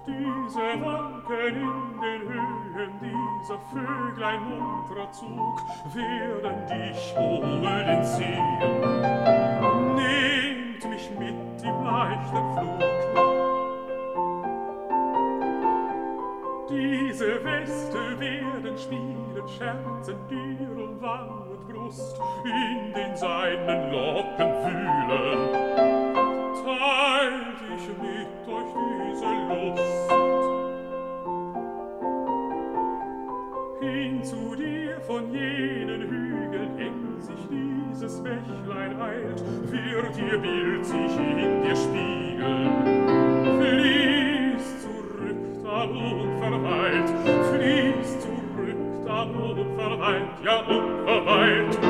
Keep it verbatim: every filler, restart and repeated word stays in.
Diese Wolken in den Höhen, dieser Vöglein munterer Zug, werden dich holen ziehen. Nehmt mich mit im leichten Flug. Diese Weste werden spielen, Scherzen, Tür und Wang und Brust, in den seinen Locken wühlen. Teilt ich mit euch diese Lust. Hin zu dir von jenen Hügeln, hin sich dieses Bächlein eilt, wird ihr Bild sich in dir spiegeln. Fließ zurück, da unverweilt, fließ zurück, da unverweilt, ja unverweilt.